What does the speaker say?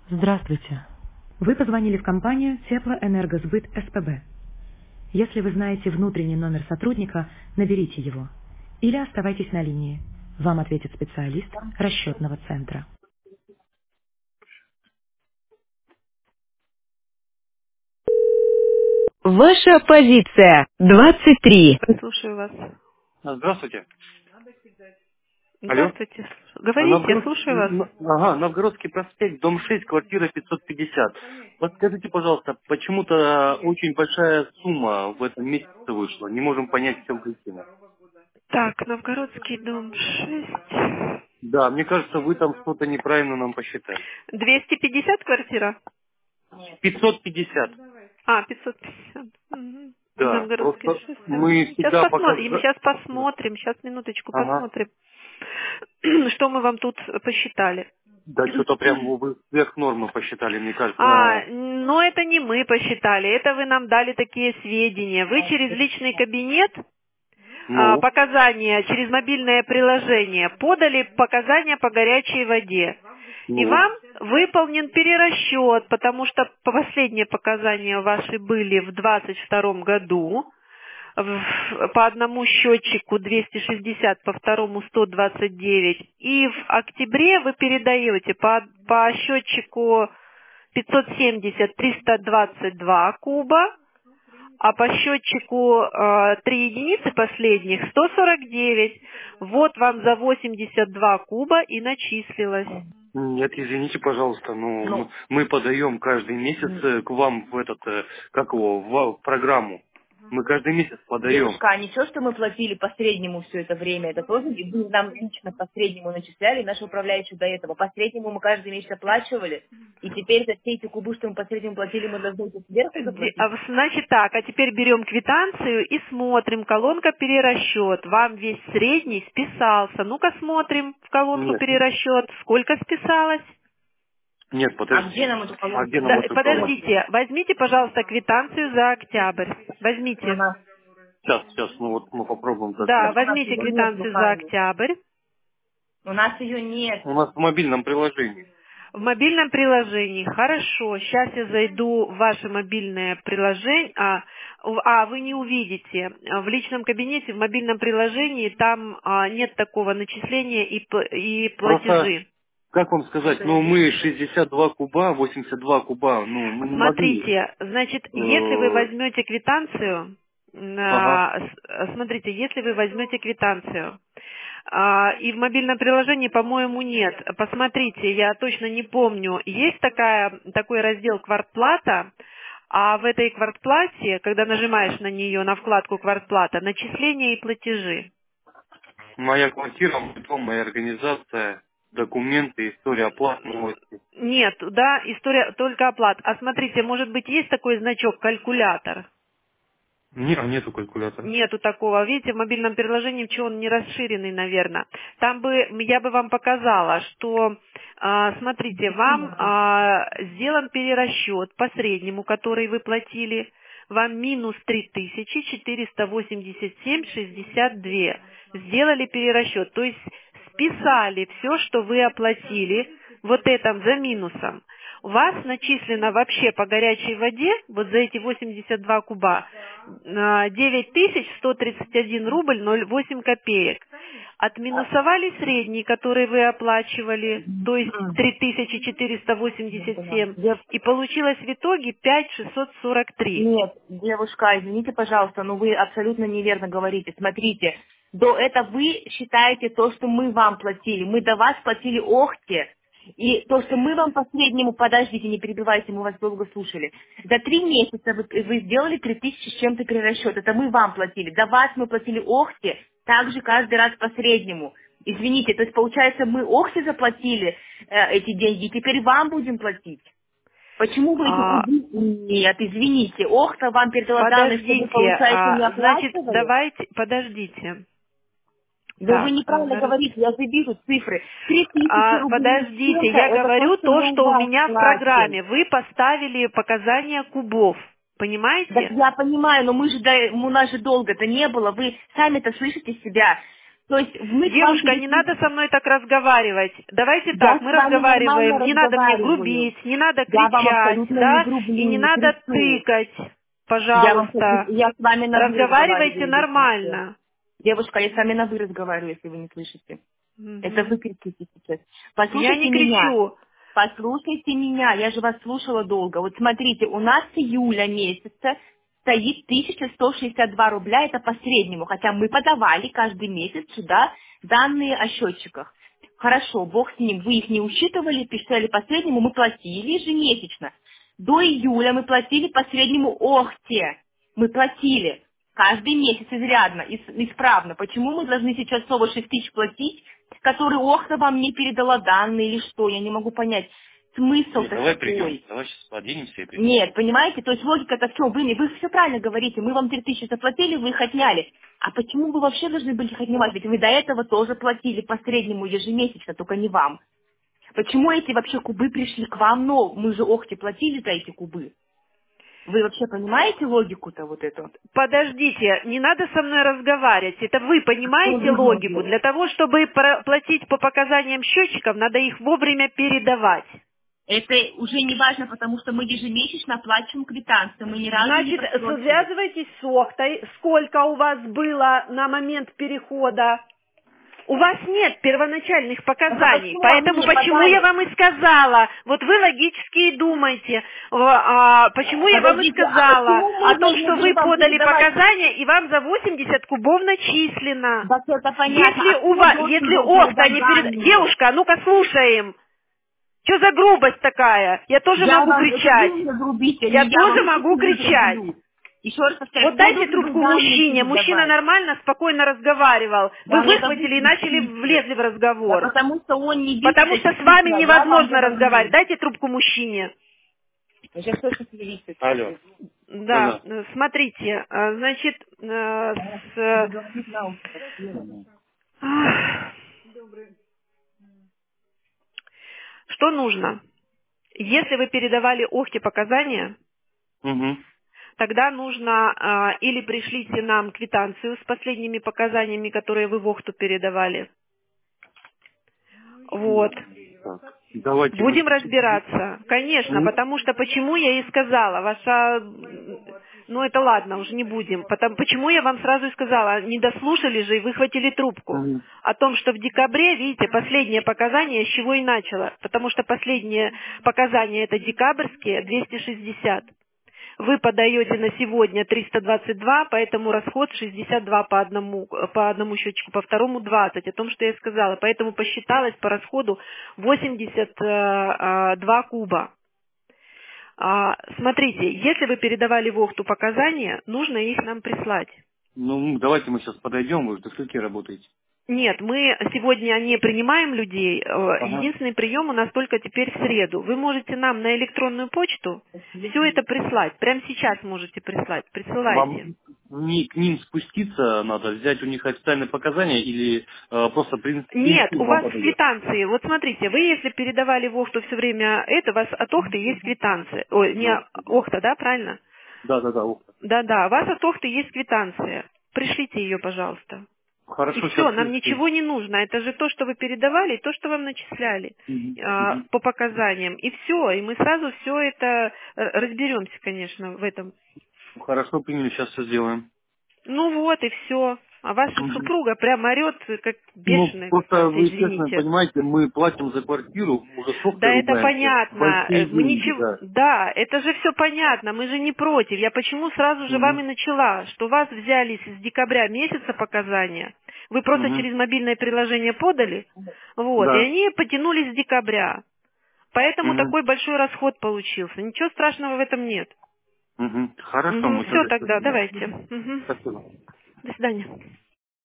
Здравствуйте. Вы позвонили в компанию Теплоэнергосбыт СПБ. Если вы знаете внутренний номер сотрудника, наберите его. Или оставайтесь на линии. Вам ответит специалист расчетного центра. Ваша позиция 23. Слушаю вас. Здравствуйте. Алло. Здравствуйте. Говорите, слушаю вас. Новгородский проспект, дом 6, квартира 550. Подскажите, пожалуйста, почему-то очень большая сумма в этом месяце вышла. Не можем понять, в чем причина. Так, Новгородский дом 6. Да, мне кажется, вы там что-то неправильно нам посчитали. 250 квартира? 550. А, 550. Мгм. Да, Новгородский просто 6. мы Сейчас всегда посмотрим, показываем. сейчас посмотрим, сейчас минуточку Ага. посмотрим, что мы вам тут посчитали. Да, что-то прям вы сверх нормы посчитали, мне А, кажется. но это не мы посчитали, это вы нам дали такие сведения. Вы через личный кабинет Ну, показания через мобильное приложение подали показания по горячей воде. И ну. вам выполнен перерасчет, потому что последние показания ваши были в 2022 году. По одному счетчику 260, по второму 129. И в октябре вы передаете по счетчику 570 322 куба, а по счетчику 3 единицы последних 149. Вот вам за 82 куба и начислилось. Нет, извините, пожалуйста, мы подаем каждый месяц к вам в этот, как его, в программу. Мы каждый месяц подаем. Девушка, а ничего, что мы платили по среднему все это время? Это тоже вы нам лично по среднему начисляли, наши управляющие до этого. По среднему мы каждый месяц оплачивали. И теперь за все эти кубы, что мы по среднему платили, мы должны это сверху заплатить? Значит так, а теперь берем квитанцию и смотрим, колонка перерасчет. Вам весь средний списался. Ну-ка смотрим в колонку Нет, перерасчет. Сколько списалось? нет, А где подождите. нам эту А колонку где нам Да, эту колонку? подождите, возьмите, пожалуйста, квитанцию за октябрь. Возьмите. Ага. Сейчас, мы попробуем Да, так. Так у нас возьмите ее нет в квитанцию за руках. октябрь. У нас ее нет. У нас в мобильном приложении. В мобильном приложении. Хорошо. Сейчас я зайду в ваше мобильное приложение. Вы не увидите. В личном кабинете, в мобильном приложении там нет такого начисления и Просто, платежи. как вам сказать, мы 62 куба, 82 куба, мы не могли. Смотрите, значит, если вы Э, возьмете квитанцию, Ага. смотрите, если вы возьмете квитанцию, и в мобильном приложении, по-моему, нет. Посмотрите, я точно не помню. Есть такой раздел «Квартплата», а в этой квартплате, когда нажимаешь на нее, на вкладку «Квартплата», начисления и платежи. Моя квартира, мой дом, моя организация, документы, история оплат, новости. Нет, да, история только оплат. А смотрите, может быть, есть такой значок «Калькулятор»? Нету калькулятора. Нету такого. Видите, в мобильном приложении чего он не расширенный, наверное. Там я бы вам показала, что, смотрите, вам сделан перерасчет по среднему, который вы платили, вам минус 3487,62. Сделали перерасчет, то есть списали все, что вы оплатили, вот это за минусом. У вас начислено вообще по горячей воде, вот за эти 82 куба, 9131 рубль 08 копеек. Отминусовали средний, который вы оплачивали, то есть 3487, и получилось в итоге 5643. Нет, девушка, извините, пожалуйста, но вы абсолютно неверно говорите. Смотрите, до этого вы считаете то, что мы вам платили. Мы до вас платили охте. И то, что мы вам по среднему, подождите, не перебивайте, мы вас долго слушали. За 3 месяца вы сделали 3000 с чем-то перерасчет. Это мы вам платили. До вас мы платили охте, также каждый раз по среднему. Извините, то есть получается мы охте заплатили эти деньги, и теперь вам будем платить. Почему вы эти А, кубы? Нет, извините. Охта вам передала данные, что вы, Подождите, получается, не значит, оплачивали? давайте, подождите. Да вы Так, неправильно говорите, я же вижу цифры. 3000 рублей с подождите, чем-то, я это то, говорю что то, мы у что у вас меня в платим. программе. Вы поставили показания кубов, Так понимаете? я понимаю, но у нас же долго-то не было. Вы сами-то слышите себя. То есть мы Девушка, не надо со мной так разговаривать. Давайте так, мы разговариваем. Не надо мне грубить, не надо Я вам кричать, абсолютно не да, грублю, и не не надо кричу. тыкать, пожалуйста. Я с вами на вы Разговаривайте разговариваю, если что. нормально. Девушка, я с вами на вы разговариваю, если вы не слышите. Это Мгм. вы кричите сейчас. Я не Послушайте меня. кричу. Послушайте меня, я же вас слушала долго. Вот смотрите, у нас с июля месяца стоит 1162 рубля, это по среднему, хотя мы подавали каждый месяц сюда данные о счетчиках. Хорошо, бог с ним, вы их не учитывали, писали по среднему, мы платили ежемесячно. До июля мы платили по среднему охте. Мы платили каждый месяц изрядно, исправно. Почему мы должны сейчас снова 6 тысяч платить, который охта вам не передала данные или что? Я не могу понять. Смысл-то Нет, давай какой? придем. Давай сейчас поденемся и придем. Нет, понимаете, то есть логика-то в чем? Вы все правильно говорите, мы вам 3000 заплатили, вы их отняли. А почему вы вообще должны были их отнимать? Ведь вы до этого тоже платили по среднему ежемесячно, только не вам. Почему эти вообще кубы пришли к вам? Но мы же охте платили за эти кубы. Вы вообще понимаете логику-то вот эту? Подождите, не надо со мной разговаривать. Это вы Что понимаете нужно логику? делать? Для того, чтобы платить по показаниям счетчиков, надо их вовремя передавать. Это уже не важно, потому что мы ежемесячно оплачиваем квитанцию, мы ни разу не Значит, просрочили. связывайтесь с Охтой. Сколько у вас было на момент перехода? У вас нет первоначальных показаний, почему поэтому они не почему подали? я вам и сказала, вот вы логически и думаете, почему я вам и Подождите, а сказала почему мы о том, должны что были вы вам подали передавать? показания и вам за 80 кубов начислено. Да все это понятно. Если А у кто вас, должен если был Охта передать не данные? Девушка, а ну-ка слушаем. Что за грубость такая? Я тоже Я могу вам, это кричать. вы меня грубите, Я не я тоже вам могу не кричать. грублю. Еще раз повторяю, Вот кто дайте должен был трубку данные мужчине. Мужчина передавать? нормально, спокойно разговаривал. Да, Вы ну это вы выхватили и начали кричите. влезли в Да разговор. потому что он не видит Потому что эти с вами цифры, а я вам невозможно разговаривать. говорю. Дайте трубку мужчине. Я сейчас точно телевизор. Алло. Да, Да-да. смотрите, значит, Ах, что нужно? Если вы передавали Охте показания, Угу. тогда нужно или пришлите нам квитанцию с последними показаниями, которые вы в Охту передавали. Вот. Так, давайте Будем выпишем. разбираться, конечно, потому что почему я и сказала, ну это ладно, уже не будем, почему я вам сразу и сказала, не дослушали же и выхватили трубку, Мгм. о том, что в декабре, видите, последнее показание, с чего и начало, потому что последнее показание это декабрьские, 260. Вы подаете на сегодня 322, поэтому расход 62 по одному счетчику, по второму 20, о том, что я сказала. Поэтому посчиталось по расходу 82 куба. Смотрите, если вы передавали в Охту показания, нужно их нам прислать. Ну, давайте мы сейчас подойдем, вы же до скольки работаете? Нет, мы сегодня не принимаем людей. Ага. Единственный прием у нас только теперь в среду. Вы можете нам на электронную почту все это прислать. Прямо сейчас можете прислать. Присылайте. Вам к ним спуститься надо, взять у них официальные показания или просто принести Нет, у вам вас в подойдет? квитанции. Вот смотрите, вы если передавали в Охту все время это, у вас от Охты есть квитанция. Ой, не Охта, да, правильно? Да. Да, у вас от Охты есть квитанция. Пришлите ее, пожалуйста. И Хорошо, все, сейчас. нам ничего не нужно. Это же то, что вы передавали, и то, что вам начисляли по показаниям. И все, и мы сразу все это разберемся, конечно, в этом. Хорошо, приняли, сейчас все сделаем. Ну вот, и все. А ваша Мгм. супруга прям орет, как Ну, бешеная просто какая-то, вы, естественно, извините. понимаете, мы платим за квартиру, уже с Охтой Да, это ругаемся. понятно. Большие Мы деньги, ничего. да. Да, это же все понятно. Мы же не против. Я почему сразу же вам Угу. и начала, что вас взяли с декабря месяца показания. Вы просто Угу. через мобильное приложение подали, вот, и Да. они потянулись с декабря. Поэтому Угу. такой большой расход получился. Ничего страшного в этом нет. Угу. Хорошо, мы Все тогда тогда, сделаем. давайте. Мгм. Спасибо. До свидания.